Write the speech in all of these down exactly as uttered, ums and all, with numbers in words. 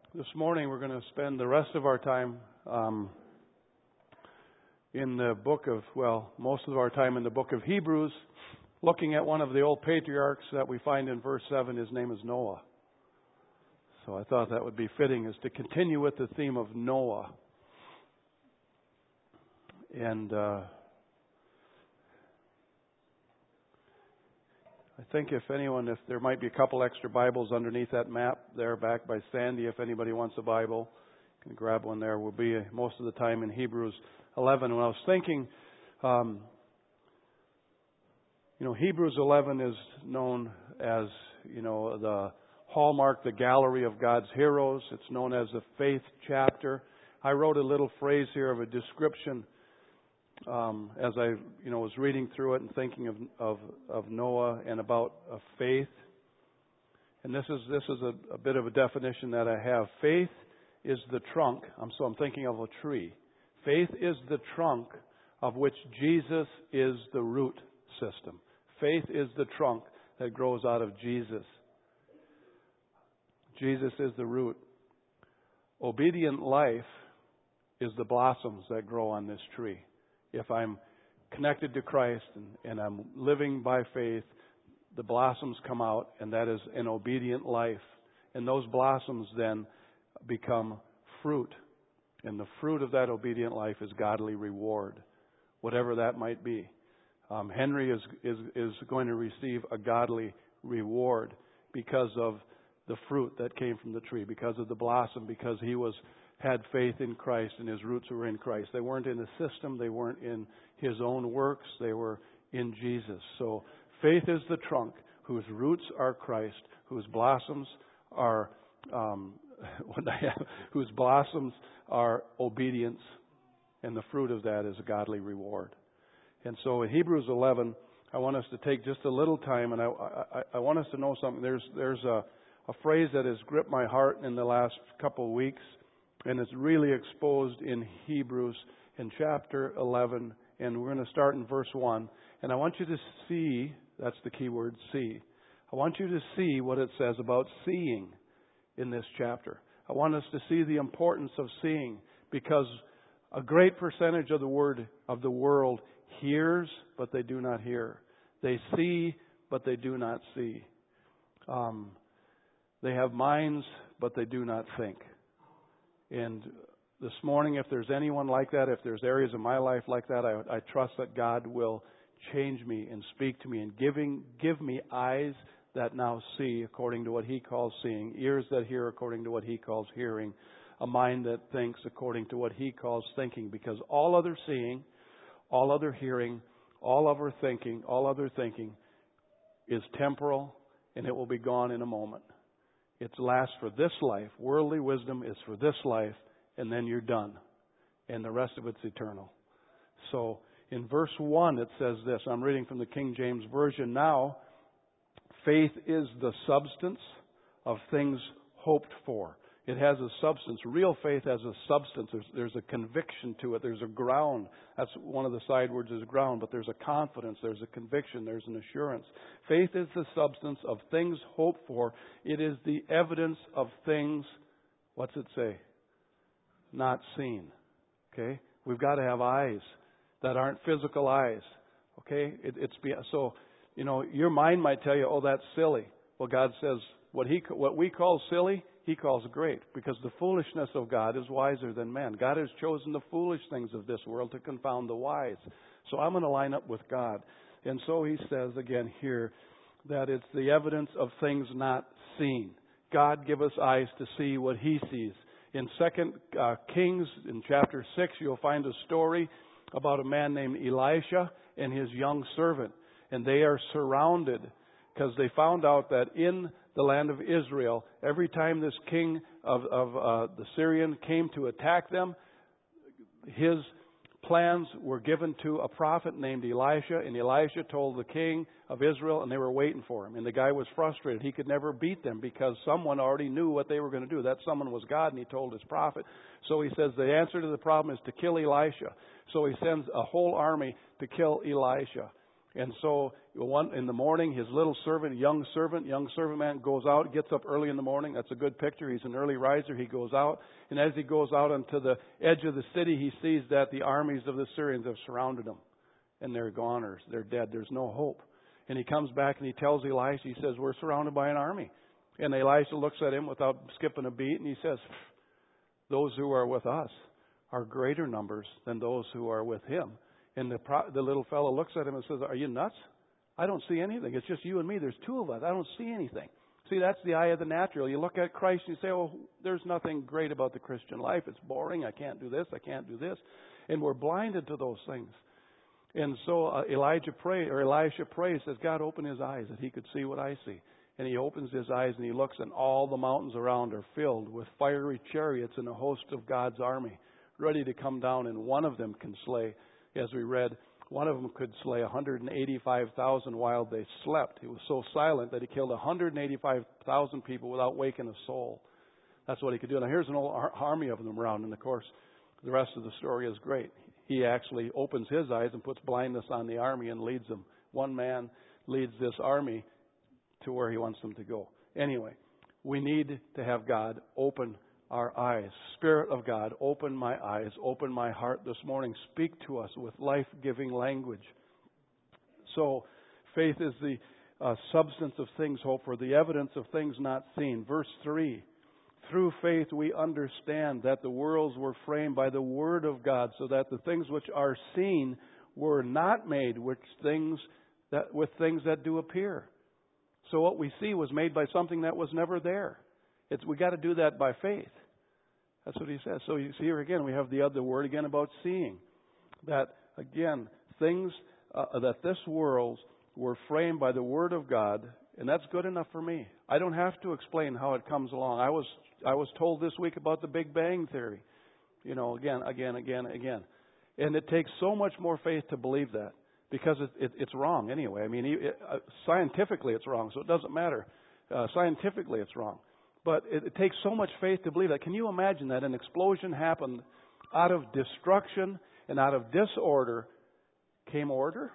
This morning we're going to spend the rest of our time um, in the book of, well, most of our time in the book of Hebrews, looking at one of the old patriarchs that we find in verse seven. His name is Noah. So I thought that would be fitting, is to continue with the theme of Noah. And uh, I think if anyone, if there might be a couple extra Bibles underneath that map there back by Sandy, if anybody wants a Bible, you can grab one there. We'll be most of the time in Hebrews eleven. When I was thinking, um, you know, Hebrews eleven is known as, you know, the hallmark, the gallery of God's heroes. It's known as the faith chapter. I wrote a little phrase here of a description Um, as I, you know, was reading through it and thinking of of, of Noah and about uh, faith. And this is this is a, a bit of a definition that I have. Faith is the trunk. I'm so I'm thinking of a tree. Faith is the trunk of which Jesus is the root system. Faith is the trunk that grows out of Jesus. Jesus is the root. Obedient life is the blossoms that grow on this tree. If I'm connected to Christ and, and I'm living by faith, the blossoms come out, and that is an obedient life. And those blossoms then become fruit. And the fruit of that obedient life is godly reward, whatever that might be. Um, Henry is, is, is going to receive a godly reward because of the fruit that came from the tree, because of the blossom, because he was had faith in Christ and his roots were in Christ. They weren't in a system. They weren't in his own works. They were in Jesus. So faith is the trunk whose roots are Christ, whose blossoms are um, what I have, whose blossoms are obedience, and the fruit of that is a godly reward. And so in Hebrews eleven, I want us to take just a little time, and I, I, I want us to know something. There's there's a, a phrase that has gripped my heart in the last couple of weeks. And it's really exposed in Hebrews in chapter eleven. And we're going to start in verse one. And I want you to see, that's the key word, see. I want you to see what it says about seeing in this chapter. I want us to see the importance of seeing, because a great percentage of the word of the world hears, but they do not hear. They see, but they do not see. Um, they have minds, but they do not think. And this morning, if there's anyone like that, if there's areas of my life like that, I, I trust that God will change me and speak to me and giving, give me eyes that now see according to what He calls seeing, ears that hear according to what He calls hearing, a mind that thinks according to what He calls thinking. Because all other seeing, all other hearing, all other thinking, all other thinking is temporal, and it will be gone in a moment. It lasts for this life. Worldly wisdom is for this life, and then you're done. And the rest of it's eternal. So in verse one it says this. I'm reading from the King James Version. Now, faith is the substance of things hoped for. It has a substance. Real faith has a substance. There's, there's a conviction to it. There's a ground. That's one of the side words is ground, but there's a confidence. There's a conviction. There's an assurance. Faith is the substance of things hoped for. It is the evidence of things, what's it say? Not seen. Okay? We've got to have eyes that aren't physical eyes. Okay? It, it's so, you know, your mind might tell you, oh, that's silly. Well, God says what he what we call silly, He calls great, because the foolishness of God is wiser than man. God has chosen the foolish things of this world to confound the wise. So I'm going to line up with God. And so He says again here that it's the evidence of things not seen. God give us eyes to see what He sees. In Second uh, Kings, in chapter six, you'll find a story about a man named Elisha and his young servant. And they are surrounded because they found out that in the land of Israel, every time this king of, of uh, the Syrian came to attack them, his plans were given to a prophet named Elisha, and Elisha told the king of Israel, and they were waiting for him. And the guy was frustrated. He could never beat them because someone already knew what they were going to do. That someone was God, and he told his prophet. So he says the answer to the problem is to kill Elisha. So he sends a whole army to kill Elisha. And so one in the morning, his little servant, young servant, young servant man goes out, gets up early in the morning. That's a good picture. He's an early riser. He goes out. And as he goes out onto the edge of the city, he sees that the armies of the Syrians have surrounded him. And they're goners. They're dead. There's no hope. And he comes back and he tells Elisha, he says, we're surrounded by an army. And Elisha looks at him without skipping a beat and he says, those who are with us are greater numbers than those who are with him. And the, pro- the little fellow looks at him and says, are you nuts? I don't see anything. It's just you and me. There's two of us. I don't see anything. See, that's the eye of the natural. You look at Christ and you say, oh, there's nothing great about the Christian life. It's boring. I can't do this. I can't do this. And we're blinded to those things. And so uh, Elijah pray, or Elisha prays, says, God, open his eyes that he could see what I see. And he opens his eyes and he looks, and all the mountains around are filled with fiery chariots and a host of God's army ready to come down. And one of them can slay, as we read, one of them could slay one hundred eighty-five thousand while they slept. He was so silent that he killed one hundred eighty-five thousand people without waking a soul. That's what he could do. Now here's an whole army of them around, and of course the rest of the story is great. He actually opens his eyes and puts blindness on the army and leads them. One man leads this army to where he wants them to go. Anyway, we need to have God open our eyes. Spirit of God, open my eyes, open my heart this morning. Speak to us with life-giving language. So, faith is the uh, substance of things hoped for, the evidence of things not seen. Verse three, through faith we understand that the worlds were framed by the Word of God, so that the things which are seen were not made with things that, with things that do appear. So what we see was made by something that was never there. It's, we got to do that by faith. That's what he says. So you see here again, we have the other word again about seeing. That again, things uh, that this world were framed by the Word of God, and that's good enough for me. I don't have to explain how it comes along. I was I was told this week about the Big Bang Theory. You know, again, again, again, again. And it takes so much more faith to believe that, because it, it, it's wrong anyway. I mean, it, uh, scientifically it's wrong, so it doesn't matter. Uh, scientifically it's wrong. But it, it takes so much faith to believe that. Can you imagine that an explosion happened out of destruction and out of disorder came order?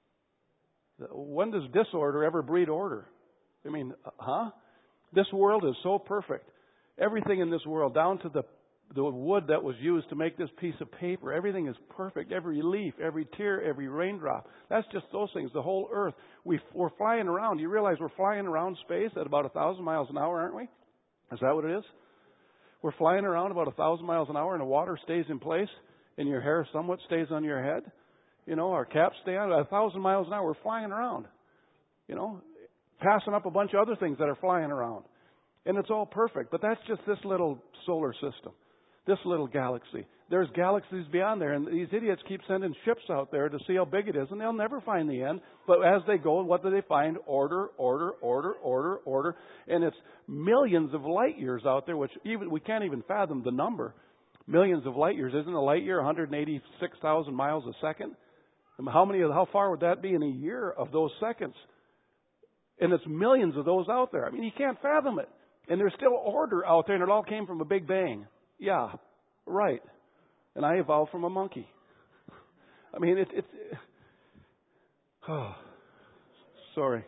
When does disorder ever breed order? I mean, huh? This world is so perfect. Everything in this world, down to the the wood that was used to make this piece of paper, everything is perfect. Every leaf, every tear, every raindrop. That's just those things. The whole earth. We, we're flying around. You realize we're flying around space at about a thousand miles an hour, aren't we? Is that what it is? We're flying around about a thousand miles an hour, and the water stays in place, and your hair somewhat stays on your head. You know, our caps stay on at a thousand miles an hour. We're flying around. You know, passing up a bunch of other things that are flying around. And it's all perfect. But that's just this little solar system. This little galaxy. There's galaxies beyond there, and these idiots keep sending ships out there to see how big it is, and they'll never find the end. But as they go, what do they find? Order, order, order, order, order. And it's millions of light years out there, which even we can't even fathom the number. Millions of light years. Isn't a light year one hundred eighty-six thousand miles a second? And how many? How far would that be in a year of those seconds? And it's millions of those out there. I mean, you can't fathom it. And there's still order out there, and it all came from a big bang. Yeah, right. And I evolved from a monkey. I mean, it, it's... It, oh, sorry.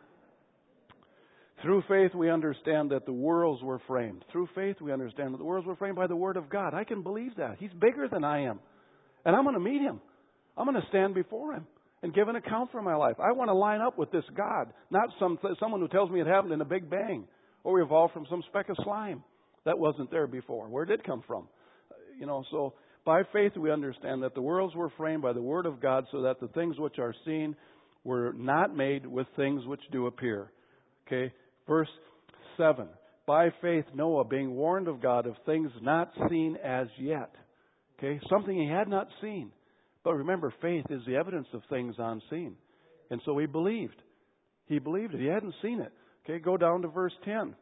Through faith we understand that the worlds were framed. Through faith we understand that the worlds were framed by the Word of God. I can believe that. He's bigger than I am. And I'm going to meet Him. I'm going to stand before Him and give an account for my life. I want to line up with this God, not some someone who tells me it happened in a big bang or we evolved from some speck of slime. That wasn't there before. Where did it come from? You know, so by faith we understand that the worlds were framed by the Word of God, so that the things which are seen were not made with things which do appear. Okay, verse seven. By faith Noah, being warned of God of things not seen as yet. Okay, something he had not seen. But remember, faith is the evidence of things unseen. And so he believed. He believed it. He hadn't seen it. Okay, go down to verse ten.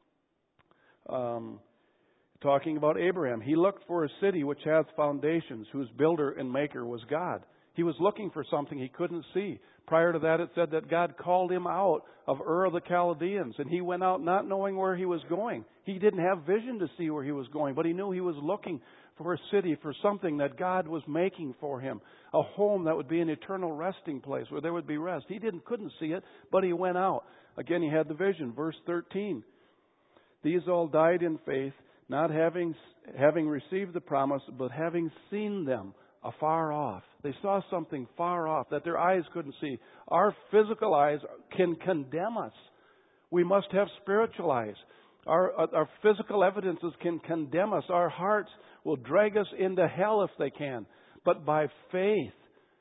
Um, talking about Abraham. He looked for a city which hath foundations, whose builder and maker was God. He was looking for something he couldn't see. Prior to that, it said that God called him out of Ur of the Chaldeans, and he went out not knowing where he was going. He didn't have vision to see where he was going, but he knew he was looking for a city, for something that God was making for him, a home that would be an eternal resting place where there would be rest. He didn't, couldn't see it, but he went out. Again, he had the vision. Verse thirteen. These all died in faith, not having having received the promise, but having seen them afar off. They saw something far off that their eyes couldn't see. Our physical eyes can condemn us. We must have spiritual eyes. Our, our physical evidences can condemn us. Our hearts will drag us into hell if they can. But by faith,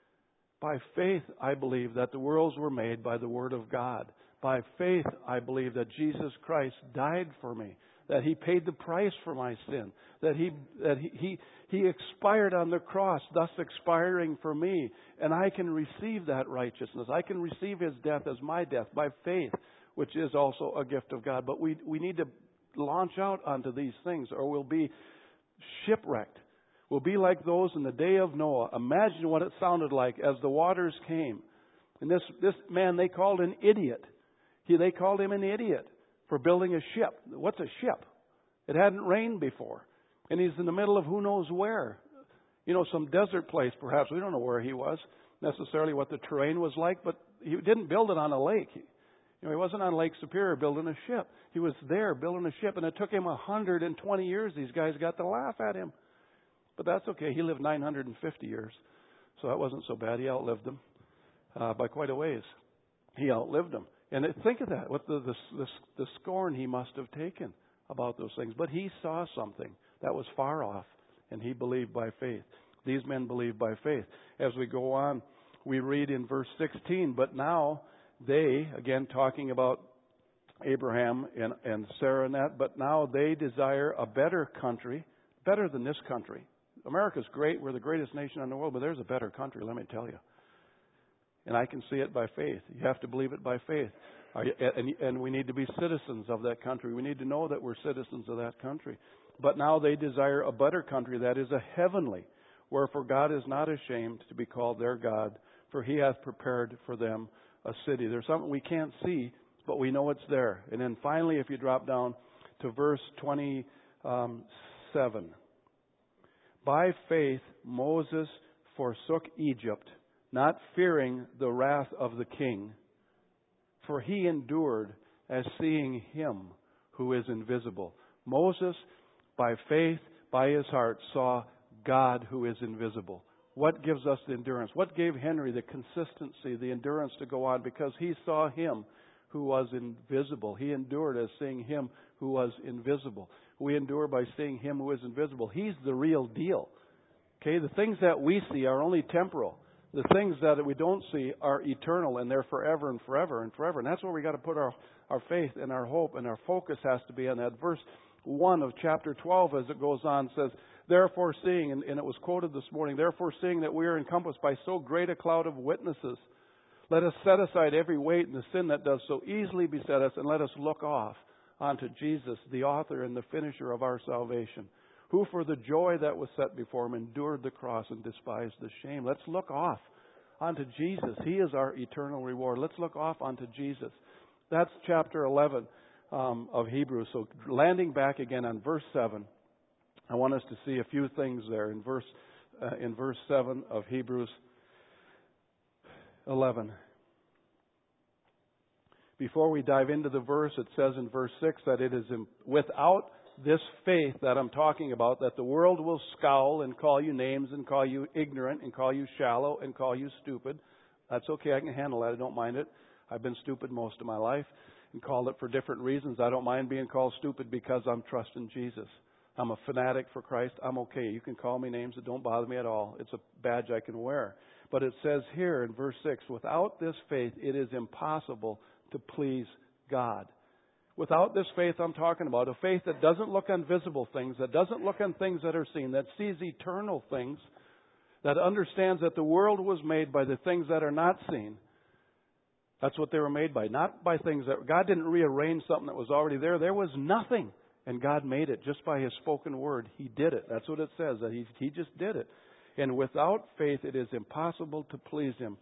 by faith, I believe that the worlds were made by the Word of God. By faith, I believe that Jesus Christ died for me, that He paid the price for my sin, that He that He He, he expired on the cross, thus expiring for me, and I can receive that righteousness. I can receive His death as my death by faith, which is also a gift of God. But we we need to launch out onto these things, or we'll be shipwrecked. We'll be like those in the day of Noah. Imagine what it sounded like as the waters came. And this this man they called an idiot. He, they called him an idiot for building a ship. What's a ship? It hadn't rained before. And he's in the middle of who knows where. You know, some desert place perhaps. We don't know where he was, necessarily what the terrain was like, but he didn't build it on a lake. He, you know, he wasn't on Lake Superior building a ship. He was there building a ship, and it took him one hundred twenty years. These guys got to laugh at him. But that's okay. He lived nine hundred fifty years, so that wasn't so bad. He outlived them uh, by quite a ways. He outlived them. And think of that, what the, the, the, the scorn he must have taken about those things. But he saw something that was far off, and he believed by faith. These men believed by faith. As we go on, we read in verse sixteen, but now they, again talking about Abraham and, and Sarah and that, but now they desire a better country, better than this country. America's great. We're the greatest nation in the world, but there's a better country, let me tell you. And I can see it by faith. You have to believe it by faith. And we need to be citizens of that country. We need to know that we're citizens of that country. But now they desire a better country, that is a heavenly, wherefore God is not ashamed to be called their God, for He hath prepared for them a city. There's something we can't see, but we know it's there. And then finally, if you drop down to verse twenty-seven. By faith Moses forsook Egypt, not fearing the wrath of the king, for he endured as seeing Him who is invisible. Moses, by faith, by his heart, saw God who is invisible. What gives us the endurance? What gave Henry the consistency, the endurance to go on? Because he saw Him who was invisible. He endured as seeing Him who was invisible. We endure by seeing Him who is invisible. He's the real deal. Okay, the things that we see are only temporal. The things that we don't see are eternal, and they're forever and forever and forever. And that's where we got to put our, our faith and our hope, and our focus has to be on that. Verse one of chapter twelve, as it goes on, says, therefore seeing, and, and it was quoted this morning, therefore seeing that we are encompassed by so great a cloud of witnesses, let us set aside every weight and the sin that does so easily beset us, and let us look off onto Jesus, the author and the finisher of our salvation, who for the joy that was set before Him endured the cross and despised the shame. Let's look off onto Jesus. He is our eternal reward. Let's look off onto Jesus. That's chapter eleven um, of Hebrews. So landing back again on verse seven, I want us to see a few things there in verse uh, in verse seven of Hebrews eleven. Before we dive into the verse, it says in verse six that it is without this faith that I'm talking about, that the world will scowl and call you names and call you ignorant and call you shallow and call you stupid. That's okay. I can handle that. I don't mind it. I've been stupid most of my life and called it for different reasons. I don't mind being called stupid because I'm trusting Jesus. I'm a fanatic for Christ. I'm okay. You can call me names that don't bother me at all. It's a badge I can wear. But it says here in verse six, without this faith, it is impossible to please God. Without this faith I'm talking about, a faith that doesn't look on visible things, that doesn't look on things that are seen, that sees eternal things, that understands that the world was made by the things that are not seen. That's what they were made by, not by things that... God didn't rearrange something that was already there. There was nothing, and God made it just by His spoken word. He did it. That's what it says, that He, he just did it. And without faith it is impossible to please Him.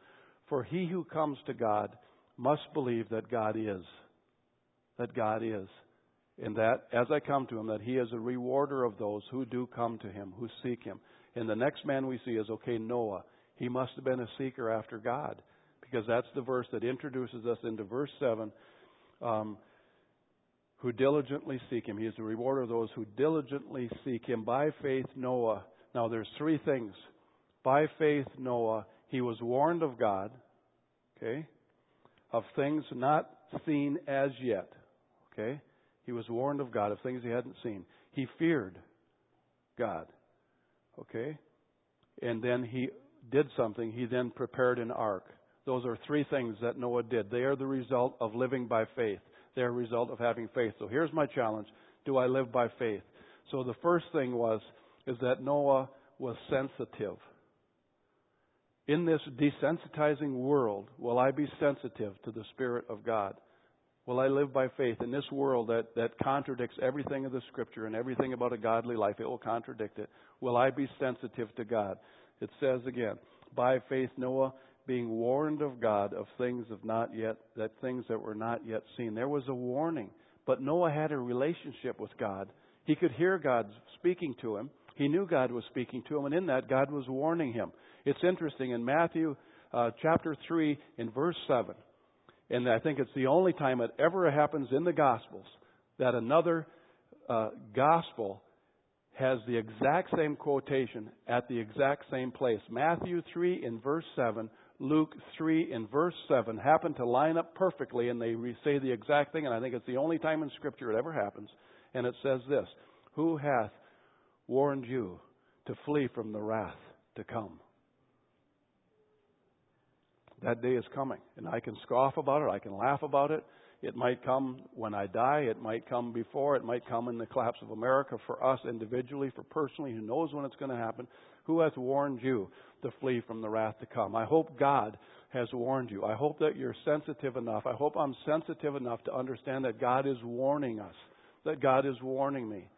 For he who comes to God must believe that God is. That God is. And that, as I come to him, that he is a rewarder of those who do come to him, who seek him. And the next man we see is, okay, Noah. He must have been a seeker after God. Because that's the verse that introduces us into verse seven. Um, who diligently seek him. He is the rewarder of those who diligently seek him. By faith, Noah. Now, there's three things. By faith, Noah, he was warned of God, okay, of things not seen as yet, okay. He was warned of God of things he hadn't seen. He feared God, okay. And then he did something. He then prepared an ark. Those are three things that Noah did. They are the result of living by faith. They're a result of having faith. So here's my challenge. Do I live by faith? So the first thing was, is that Noah was sensitive. In this desensitizing world, will I be sensitive to the Spirit of God? Will I live by faith in this world that, that contradicts everything of the Scripture and everything about a godly life? It will contradict it. Will I be sensitive to God? It says again, by faith Noah, being warned of God of things of not yet, that things that were not yet seen. There was a warning. But Noah had a relationship with God. He could hear God speaking to him. He knew God was speaking to him, and in that, God was warning him. It's interesting, in Matthew uh, chapter three, in verse seven, and I think it's the only time it ever happens in the Gospels, that another uh, Gospel has the exact same quotation at the exact same place. Matthew three in verse seven, Luke three in verse seven happen to line up perfectly, and they say the exact thing, and I think it's the only time in Scripture it ever happens. And it says this, who hath warned you to flee from the wrath to come? That day is coming, and I can scoff about it, I can laugh about it. It might come when I die, it might come before, it might come in the collapse of America for us individually, for personally, who knows when it's going to happen. Who hath warned you to flee from the wrath to come? I hope God has warned you. I hope that you're sensitive enough. I hope I'm sensitive enough to understand that God is warning us, that God is warning me.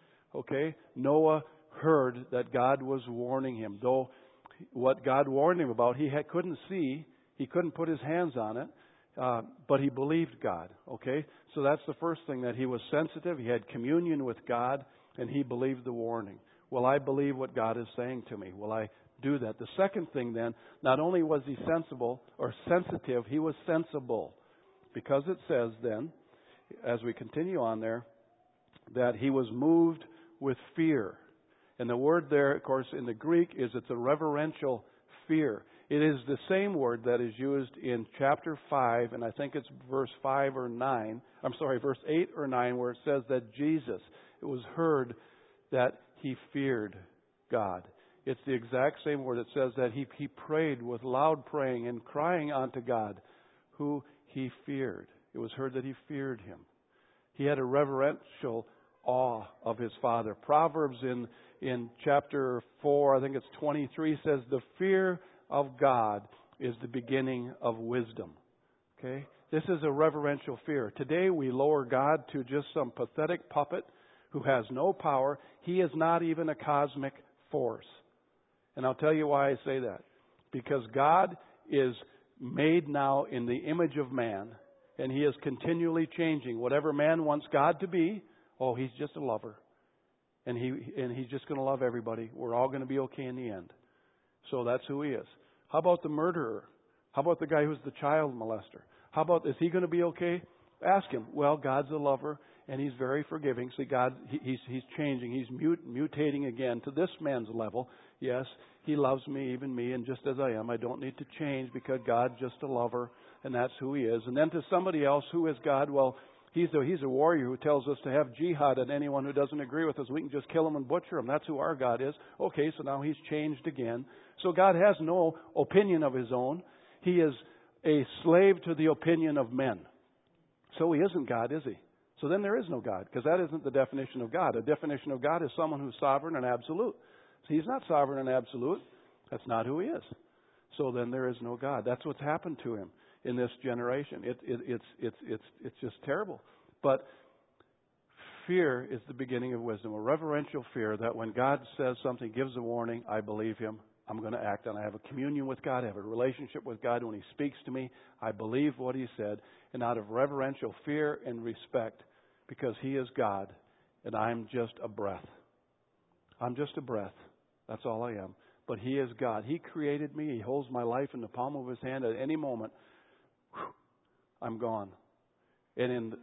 Okay? Noah heard that God was warning him. Though what God warned him about, he had, couldn't see, he couldn't put his hands on it, uh, but he believed God. Okay? So that's the first thing, that he was sensitive, he had communion with God, and he believed the warning. Will I believe what God is saying to me? Will I do that? The second thing then, not only was he sensible or sensitive, he was sensible. Because it says then, as we continue on there, that he was moved with fear. And the word there, of course, in the Greek is it's a reverential fear. It is the same word that is used in chapter five, and I think it's verse five or nine. I'm sorry, verse eight or nine, where it says that Jesus, it was heard that he feared God. It's the exact same word. It says that he, he prayed with loud praying and crying unto God, who he feared. It was heard that he feared him. He had a reverential awe of his Father. Proverbs in, in chapter four, I think it's twenty-three, says the fear of God is the beginning of wisdom. Okay? This is a reverential fear. Today we lower God to just some pathetic puppet who has no power. He is not even a cosmic force. And I'll tell you why I say that. Because God is made now in the image of man, and He is continually changing. Whatever man wants God to be, oh, He's just a lover. And he and He's just going to love everybody. We're all going to be okay in the end. So that's who He is. How about the murderer? How about the guy who's the child molester? How about, is he going to be okay? Ask him. Well, God's a lover, and He's very forgiving. See, God, he, He's He's changing. He's mut, mutating again to this man's level. Yes, He loves me, even me, and just as I am. I don't need to change because God's just a lover, and that's who He is. And then to somebody else, who is God? Well, He's a, he's a warrior who tells us to have jihad on anyone who doesn't agree with us. We can just kill him and butcher him. That's who our God is. Okay, so now He's changed again. So God has no opinion of His own. He is a slave to the opinion of men. So He isn't God, is He? So then there is no God, because that isn't the definition of God. The definition of God is someone who's sovereign and absolute. So He's not sovereign and absolute. That's not who He is. So then there is no God. That's what's happened to Him in this generation. It, it, it's, it's, it's, it's just terrible. But fear is the beginning of wisdom. A reverential fear that when God says something, gives a warning, I believe Him. I'm going to act on. I have a communion with God. I have a relationship with God. When He speaks to me, I believe what He said. And out of reverential fear and respect, because He is God and I'm just a breath. I'm just a breath. That's all I am. But He is God. He created me. He holds my life in the palm of His hand. At any moment, whew, I'm gone. And in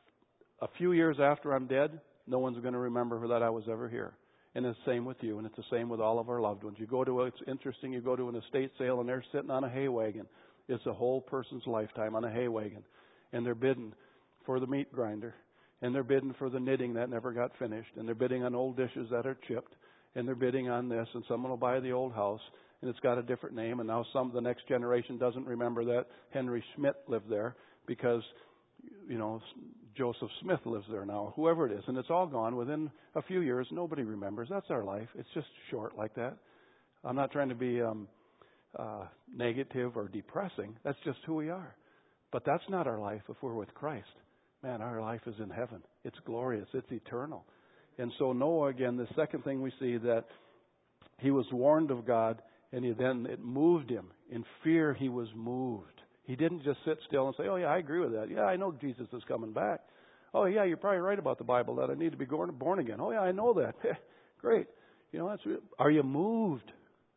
a few years after I'm dead, no one's going to remember that I was ever here. And it's the same with you, and it's the same with all of our loved ones. You go to, it's interesting, you go to an estate sale and they're sitting on a hay wagon. It's a whole person's lifetime on a hay wagon. And they're bidding for the meat grinder. And they're bidding for the knitting that never got finished. And they're bidding on old dishes that are chipped. And they're bidding on this. And someone will buy the old house. And it's got a different name. And now some the next generation doesn't remember that Henry Schmidt lived there. Because, you know, Joseph Smith lives there now. Whoever it is. And it's all gone. Within a few years, nobody remembers. That's our life. It's just short like that. I'm not trying to be um, uh, negative or depressing. That's just who we are. But that's not our life if we're with Christ. Man, our life is in heaven. It's glorious. It's eternal. And so Noah, again, the second thing we see that he was warned of God, and he then it moved him. In fear, he was moved. He didn't just sit still and say, oh, yeah, I agree with that. Yeah, I know Jesus is coming back. Oh, yeah, you're probably right about the Bible, that I need to be born again. Oh, yeah, I know that. Great. You know, that's. Are you moved?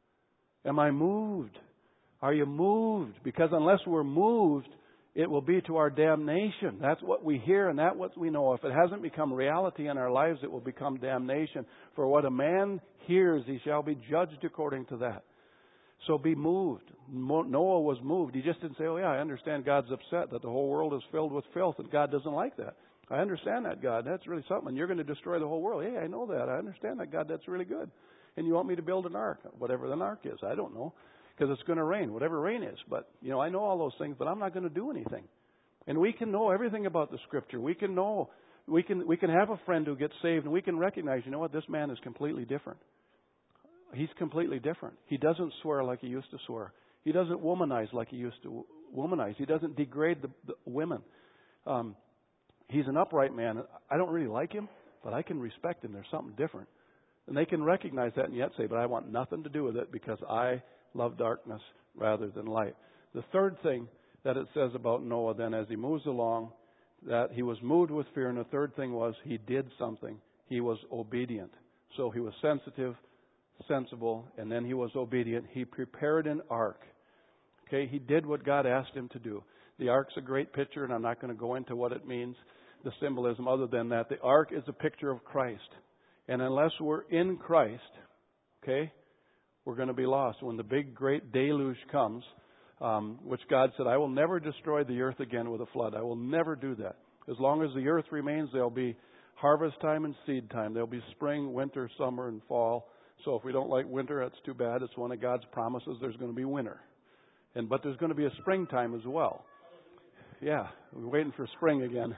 Am I moved? Are you moved? Because unless we're moved, it will be to our damnation. That's what we hear and that's what we know. If it hasn't become reality in our lives, it will become damnation. For what a man hears, he shall be judged according to that. So be moved. Noah was moved. He just didn't say, oh yeah, I understand God's upset that the whole world is filled with filth and God doesn't like that. I understand that, God. That's really something. And you're going to destroy the whole world. Hey, I know that. I understand that, God. That's really good. And you want me to build an ark, whatever an ark is. I don't know. Because it's going to rain, whatever rain is. But, you know, I know all those things, but I'm not going to do anything. And we can know everything about the Scripture. We can know, we can we can have a friend who gets saved, and we can recognize, you know what, this man is completely different. He's completely different. He doesn't swear like he used to swear. He doesn't womanize like he used to womanize. He doesn't degrade the, the women. Um, he's an upright man. I don't really like him, but I can respect him. There's something different. And they can recognize that and yet say, but I want nothing to do with it because I love darkness rather than light. The third thing that it says about Noah then as he moves along, that he was moved with fear. And the third thing was he did something. He was obedient. So he was sensitive, sensible, and then he was obedient. He prepared an ark. Okay, he did what God asked him to do. The ark's a great picture, and I'm not going to go into what it means, the symbolism other than that. The ark is a picture of Christ. And unless we're in Christ, okay, we're going to be lost. When the big, great deluge comes, um, which God said, I will never destroy the earth again with a flood. I will never do that. As long as the earth remains, there'll be harvest time and seed time. There'll be spring, winter, summer, and fall. So if we don't like winter, that's too bad. It's one of God's promises. There's going to be winter. and But there's going to be a springtime as well. Yeah, we're waiting for spring again.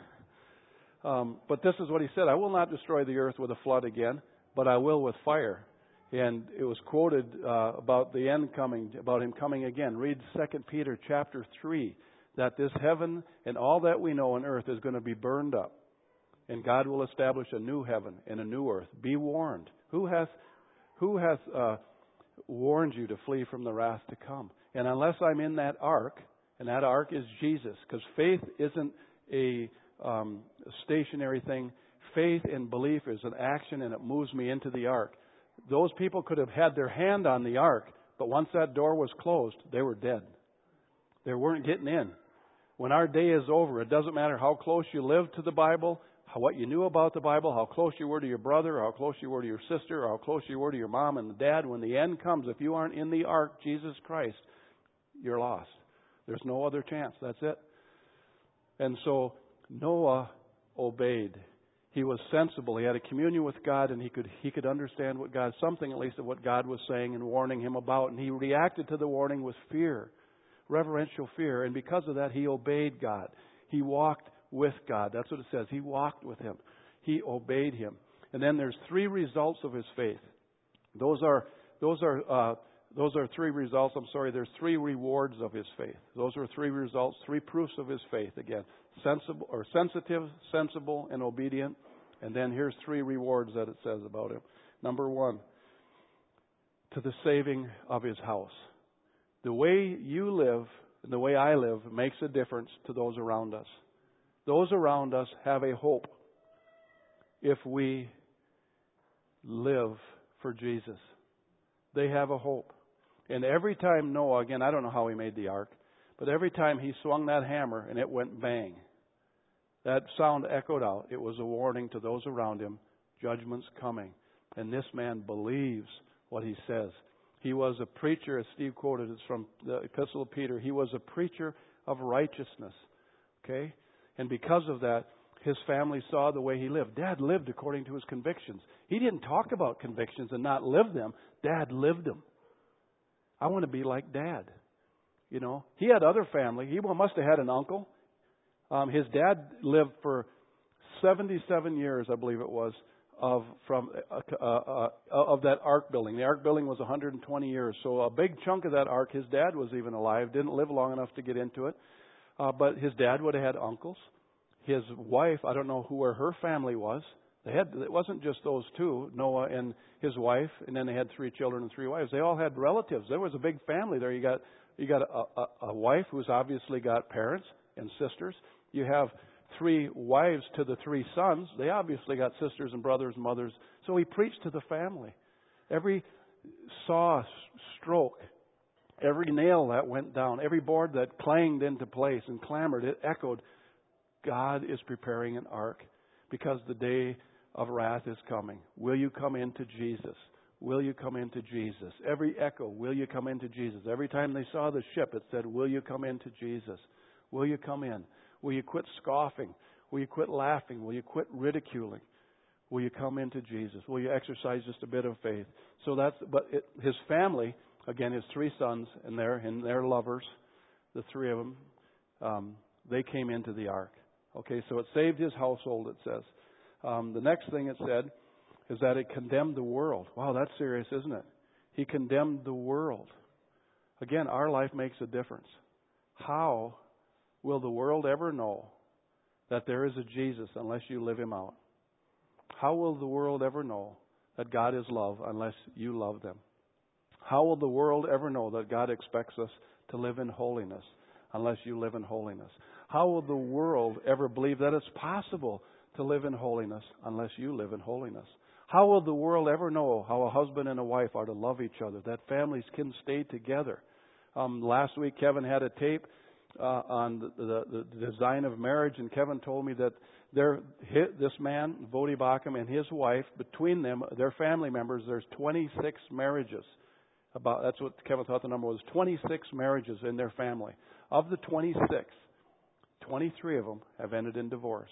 Um, but this is what he said, I will not destroy the earth with a flood again, but I will with fire. And it was quoted uh, about the end coming, about him coming again. Read Second Peter chapter three, that this heaven and all that we know on earth is going to be burned up. And God will establish a new heaven and a new earth. Be warned. Who hath, who hath uh, warned you to flee from the wrath to come? And unless I'm in that ark, and that ark is Jesus, because faith isn't a um, stationary thing. Faith and belief is an action, and it moves me into the ark. Those people could have had their hand on the ark, but once that door was closed, they were dead. They weren't getting in. When our day is over, it doesn't matter how close you lived to the Bible, how, what you knew about the Bible, how close you were to your brother, how close you were to your sister, or how close you were to your mom and dad. When the end comes, if you aren't in the ark, Jesus Christ, you're lost. There's no other chance. That's it. And so Noah obeyed. He was sensible. He had a communion with God, and he could he could understand what God, something at least of what God was saying and warning him about. And he reacted to the warning with fear, reverential fear. And because of that, he obeyed God. He walked with God. That's what it says. He walked with Him. He obeyed Him. And then there's three results of his faith. Those are those are uh, those are three results. I'm sorry. There's three rewards of his faith. Those are three results, three proofs of his faith. Again, sensible or sensitive, sensible, and obedient. And then here's three rewards that it says about him. Number one, to the saving of His house. The way you live and the way I live makes a difference to those around us. Those around us have a hope if we live for Jesus. They have a hope. And every time Noah, again, I don't know how he made the ark, but every time he swung that hammer and it went bang, that sound echoed out. It was a warning to those around him, judgment's coming. And this man believes what he says. He was a preacher, as Steve quoted, it's from the Epistle of Peter. He was a preacher of righteousness. Okay? And because of that, his family saw the way he lived. Dad lived according to his convictions. He didn't talk about convictions and not live them. Dad lived them. I want to be like Dad. You know, he had other family. He must have had an uncle. Um, his dad lived for seventy-seven years, I believe it was, of from uh, uh, uh, of that ark building. The ark building was one hundred twenty years. So a big chunk of that ark, his dad was even alive. Didn't live long enough to get into it. Uh, but his dad would have had uncles. His wife, I don't know who or her family was. They had, it wasn't just those two, Noah and his wife, and then they had three children and three wives. They all had relatives. There was a big family there. You got you got a, a, a wife who's obviously got parents and sisters. You have three wives to the three sons. They obviously got sisters and brothers and mothers. So he preached to the family. Every saw stroke, every nail that went down, every board that clanged into place and clamored, it echoed, God is preparing an ark because the day of wrath is coming. Will you come into Jesus? Will you come into Jesus? Every echo, will you come into Jesus? Every time they saw the ship, it said, will you come into Jesus? Will you come in? Will you quit scoffing? Will you quit laughing? Will you quit ridiculing? Will you come into Jesus? Will you exercise just a bit of faith? So that's, but it, his family, again, his three sons and their, and their lovers, the three of them, um, they came into the ark. Okay, so it saved his household, it says. Um, the next thing it said is that it condemned the world. Wow, that's serious, isn't it? He condemned the world. Again, our life makes a difference. How will the world ever know that there is a Jesus unless you live Him out? How will the world ever know that God is love unless you love them? How will the world ever know that God expects us to live in holiness unless you live in holiness? How will the world ever believe that it's possible to live in holiness unless you live in holiness? How will the world ever know how a husband and a wife are to love each other, that families can stay together? Um, last week, Kevin had a tape uh, on the, the, the design of marriage, and Kevin told me that their, this man, Vodi Bakum, and his wife, between them, their family members, there's twenty-six marriages. About that's what Kevin thought the number was, twenty-six marriages in their family. Of the twenty-six, twenty-three of them have ended in divorce.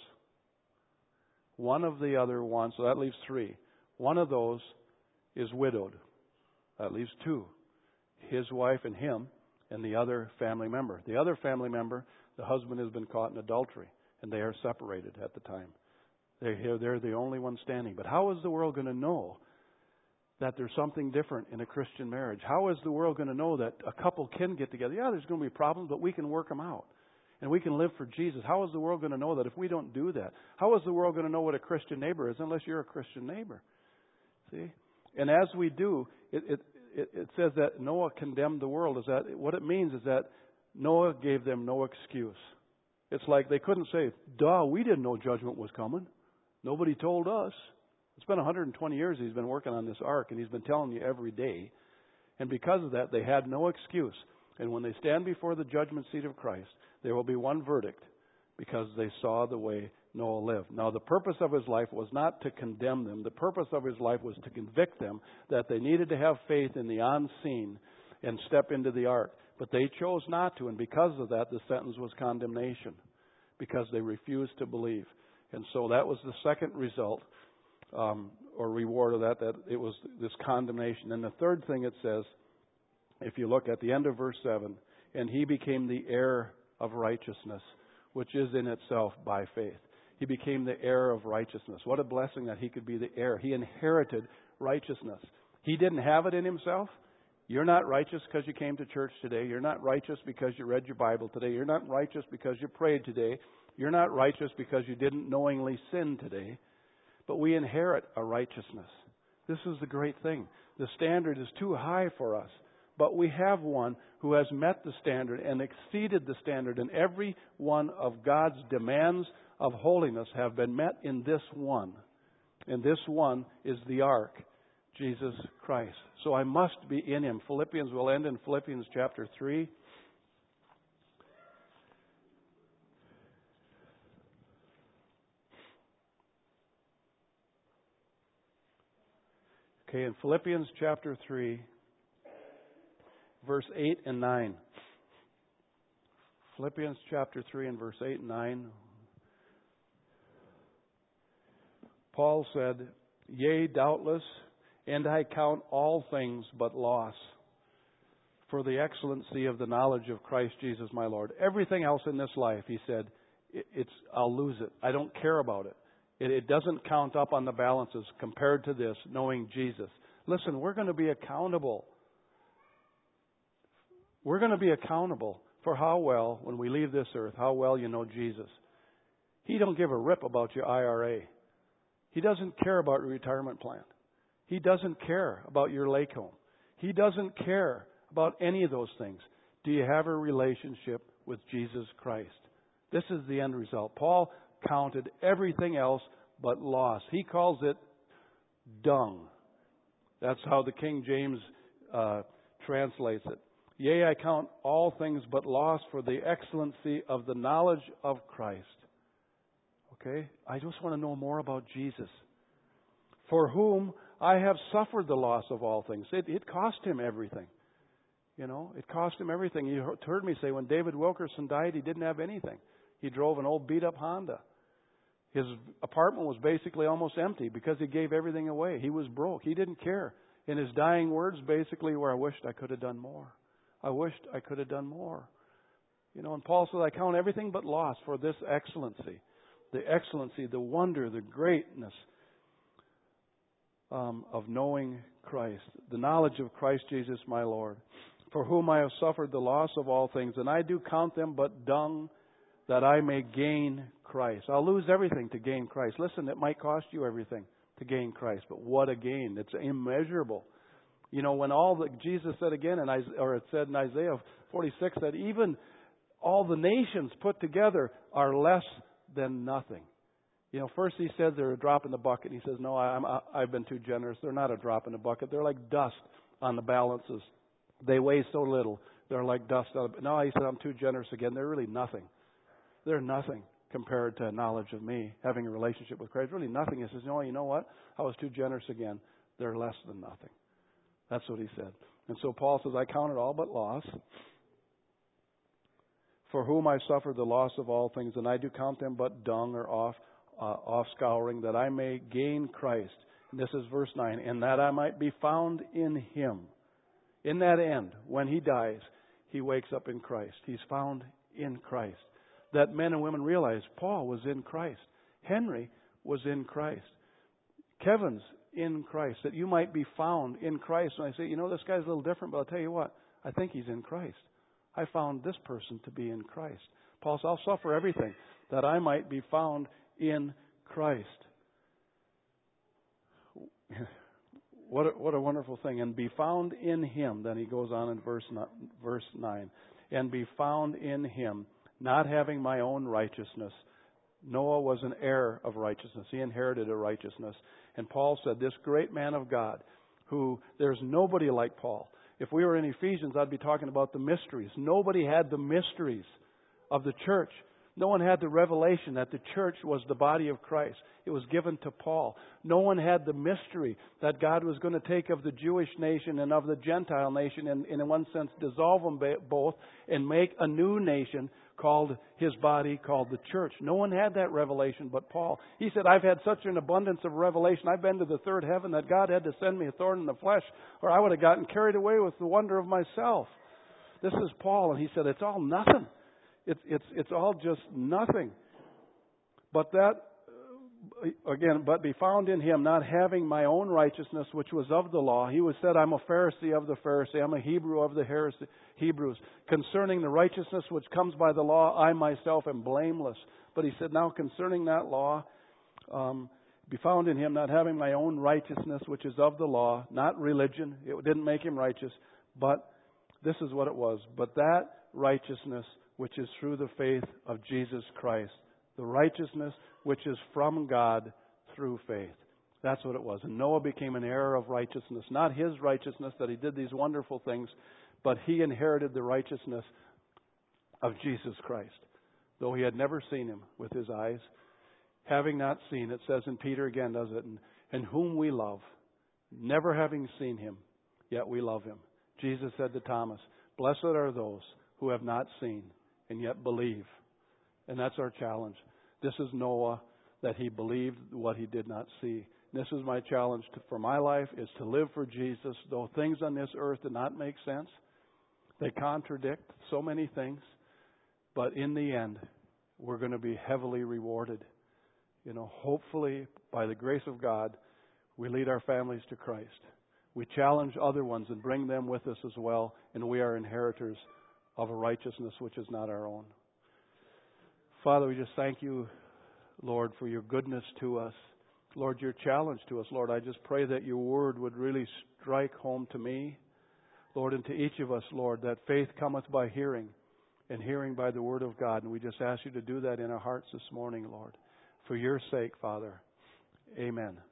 One of the other ones, so that leaves three. One of those is widowed. That leaves two. His wife and him, and the other family member. The other family member, the husband has been caught in adultery, and they are separated at the time. They're, they're the only one standing. But how is the world going to know that there's something different in a Christian marriage? How is the world going to know that a couple can get together? Yeah, there's going to be problems, but we can work them out. And we can live for Jesus. How is the world going to know that if we don't do that? How is the world going to know what a Christian neighbor is unless you're a Christian neighbor? See? And as we do, it, it, it, it says that Noah condemned the world. Is that what it means is that Noah gave them no excuse. It's like they couldn't say, duh, we didn't know judgment was coming. Nobody told us. It's been one hundred twenty years he's been working on this ark, and he's been telling you every day. And because of that, they had no excuse. And when they stand before the judgment seat of Christ, there will be one verdict because they saw the way Noah lived. Now, the purpose of his life was not to condemn them. The purpose of his life was to convict them that they needed to have faith in the unseen and step into the ark. But they chose not to, and because of that, the sentence was condemnation because they refused to believe. And so that was the second result um, or reward of that, that it was this condemnation. And the third thing it says, if you look at the end of verse seven, and he became the heir of righteousness, which is in itself by faith. He became the heir of righteousness. What a blessing that he could be the heir. He inherited righteousness. He didn't have it in himself. You're not righteous because you came to church today. You're not righteous because you read your Bible today. You're not righteous because you prayed today. You're not righteous because you didn't knowingly sin today. But we inherit a righteousness. This is the great thing. The standard is too high for us. But we have one who has met the standard and exceeded the standard. And every one of God's demands of holiness have been met in this one. And this one is the ark, Jesus Christ. So I must be in Him. Philippians will end in Philippians chapter three. Okay, in Philippians chapter three, verse eight and nine. Philippians chapter three and verse eight and nine. Paul said, "Yea, doubtless, and I count all things but loss for the excellency of the knowledge of Christ Jesus my Lord." Everything else in this life, he said, it's I'll lose it. I don't care about it. It, it doesn't count up on the balances compared to this, knowing Jesus. Listen, we're going to be accountable. We're going to be accountable for how well, when we leave this earth, how well you know Jesus. He don't give a rip about your I R A. He doesn't care about your retirement plan. He doesn't care about your lake home. He doesn't care about any of those things. Do you have a relationship with Jesus Christ? This is the end result. Paul counted everything else but loss. He calls it dung. That's how the King James uh, translates it. "Yea, I count all things but loss for the excellency of the knowledge of Christ." Okay? I just want to know more about Jesus. "For whom I have suffered the loss of all things." It, it cost him everything. You know, it cost him everything. You heard me say when David Wilkerson died, he didn't have anything. He drove an old beat-up Honda. His apartment was basically almost empty because he gave everything away. He was broke. He didn't care. And his dying words basically were, "I wished I could have done more. I wished I could have done more." You know, and Paul says, "I count everything but loss for this excellency." The excellency, the wonder, the greatness um, of knowing Christ. The knowledge of Christ Jesus my Lord. "For whom I have suffered the loss of all things, and I do count them but dung, that I may gain Christ." I'll lose everything to gain Christ. Listen, it might cost you everything to gain Christ, but what a gain. It's immeasurable. You know, when all that Jesus said again, in Isaiah, or it said in Isaiah forty-six, that even all the nations put together are less than nothing. You know, first he said they're a drop in the bucket. He says, "No, I'm, I've been too generous. They're not a drop in the bucket. They're like dust on the balances. They weigh so little. They're like dust." No, he said, "I'm too generous again. They're really nothing. They're nothing compared to knowledge of me, having a relationship with Christ. Really nothing." He says, "No, you know what? I was too generous again. They're less than nothing." That's what he said. And so Paul says, "I count it all but loss. For whom I suffered the loss of all things, and I do count them but dung," or off, uh, off scouring, "that I may gain Christ." And this is verse nine. "And that I might be found in Him." In that end, when He dies, He wakes up in Christ. He's found in Christ. That men and women realize Paul was in Christ. Henry was in Christ. Kevin's in Christ. That you might be found in Christ. And I say, you know, this guy's a little different, but I'll tell you what, I think he's in Christ. I found this person to be in Christ. Paul says, "I'll suffer everything that I might be found in Christ." What a, what a wonderful thing. "And be found in Him." Then he goes on in verse, verse nine. "And be found in Him, not having my own righteousness." Noah was an heir of righteousness. He inherited a righteousness. And Paul said, this great man of God, who there's nobody like Paul. If we were in Ephesians, I'd be talking about the mysteries. Nobody had the mysteries of the church. No one had the revelation that the church was the body of Christ. It was given to Paul. No one had the mystery that God was going to take of the Jewish nation and of the Gentile nation and, and in one sense, dissolve them both and make a new nation called His body, called the church. No one had that revelation but Paul. He said, "I've had such an abundance of revelation. I've been to the third heaven that God had to send me a thorn in the flesh, or I would have gotten carried away with the wonder of myself." This is Paul, and he said, it's all nothing. It's it's it's all just nothing. But that, again, "but be found in Him, not having my own righteousness, which was of the law." He was said, "I'm a Pharisee of the Pharisee. I'm a Hebrew of the Hebrews. Concerning the righteousness which comes by the law, I myself am blameless." But he said, now concerning that law, um, be found in Him, not having my own righteousness, which is of the law, not religion. It didn't make Him righteous, but this is what it was. But that righteousness which is through the faith of Jesus Christ, the righteousness which is from God through faith. That's what it was. And Noah became an heir of righteousness. Not his righteousness that he did these wonderful things, but he inherited the righteousness of Jesus Christ. Though he had never seen Him with his eyes, having not seen, it says in Peter again, does it? And, and whom we love, never having seen Him, yet we love Him. Jesus said to Thomas, blessed are those who have not seen and yet believe. And that's our challenge. This is Noah, that he believed what he did not see. This is my challenge to, for my life, is to live for Jesus. Though things on this earth do not make sense, they contradict so many things, but in the end, we're going to be heavily rewarded. You know, hopefully, by the grace of God, we lead our families to Christ. We challenge other ones and bring them with us as well, and we are inheritors of a righteousness which is not our own. Father, we just thank You, Lord, for Your goodness to us. Lord, Your challenge to us. Lord, I just pray that Your word would really strike home to me, Lord, and to each of us, Lord, that faith cometh by hearing, and hearing by the word of God. And we just ask You to do that in our hearts this morning, Lord. For Your sake, Father. Amen.